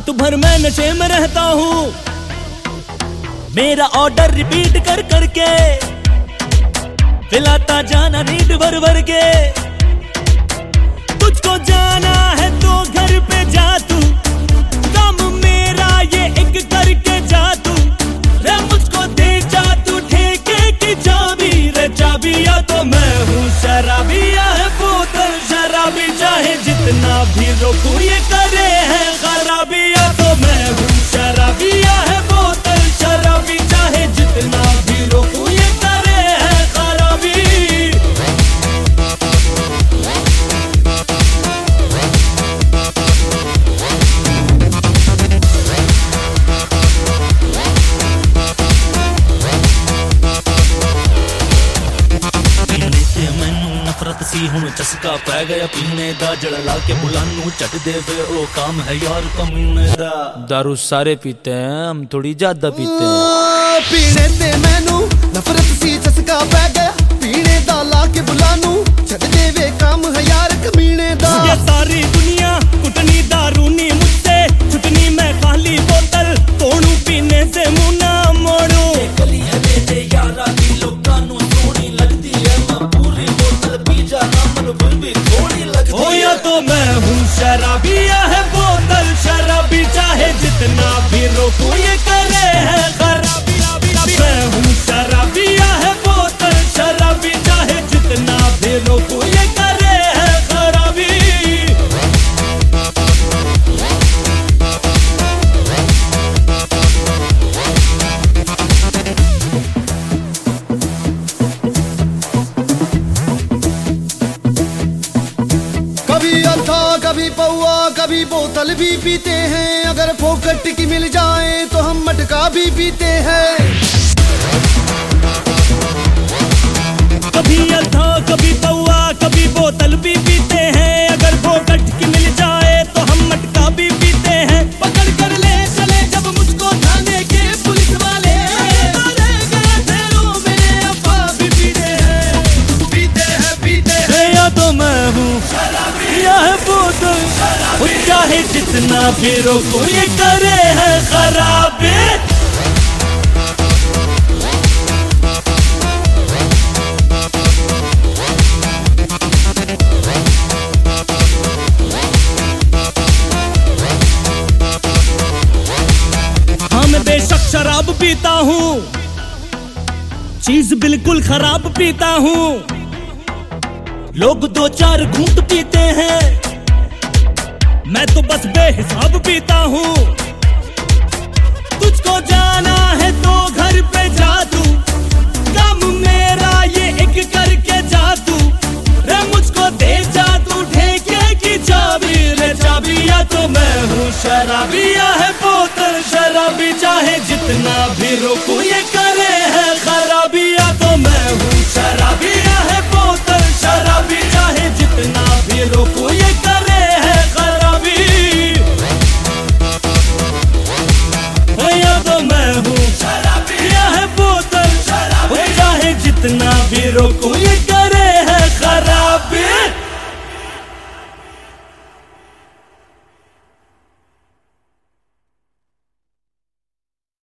रात भर मैं नशे में रहता हूँ, मेरा ऑर्डर रिपीट कर करके पिलाता जाना नीड भर भर के। तुझको जाना है तो घर पे जा तू, काम मेरा ये एक करके जा तू। रे मुझको दे जा तू ठेके की चाबी, रे चाबिया तो मैं हूँ शराबिया है बोतल शराबी, चाहे जितना भी रोकू ये करे है खराबिया तो मैं हूँ शराबिया है बोतल शराबी, चाहे जितना भी रोकू ये करे है खराबी। नफरत सी हुण चस्का पै गया पीने दा, जड़ ला के बुलानू चट दे वे ओ काम है यार कमीने दा। दारू सारे पीते हैं, हम थोड़ी ज्यादा पीते हैं। पीने दे मैनू नफरत सी चस्का पै गया, पीने दा ला के बुलानू चट दे वे काम है यार कमीने दा। ये सारी दुनिया कुटनी दारूनी मुझसे छुटनी मैं खाली बोतल तोड़ू पीने से मुंह ना मोड़ू। गली है मेरे यारा दी लोकां नू सोहनी लगदी है, मैं पूरी बोतल पी जाना मन फिर भी थोड़ी लगदी है। होया तो मैं हूँ शराबिया है बोतल शराबी, चाहे जितना भी रोकू ये करे है खराबी। मैं हूँ शराबिया है बोतल शराबी, चाहे जितना भी रोकू ये करे है खराबी। कभी अद्धा कभी पौआ कभी बोतल भी पीते हैं, अगर फोकट की मिल जाए तो हम मटका भी पीते हैं। कभी अद्धा कभी पौआ कभी बोतल भी पीते हैं, अगर फोकट की मिल जाए तो हम मटका भी पीते हैं। पकड़ कर ले चले जब मुझको थाने के पुलिस वाले, मेरे अब्बा भी पीते हैं या तो मैं हूँ शराबिया है बोतल, चाहे जितना भी रोको ये करे है खराबी। मैं बेशक शराब पीता हूँ, चीज बिल्कुल खराब पीता हूँ। लोग दो चार घूंट पीते हैं, मैं तो बस बेहिसाब पीता हूँ। तुझको जाना है तो घर पे जा तू, काम मेरा ये एक करके जा तू। रे मुझको दे जा तू ठेके की चाबी, रे चाबिया तो मैं हूँ शराबिया है बोतल शराबी, चाहे जितना भी रोकू ये करे है खराबिया तो मैं हूँ शराबिया है बोतल शराबी, चाहे जितना भी रोकू ये करे है खराबी। या तो मैं हूँ शराबिया है बोतल शराबी, चाहे जितना भी रोकू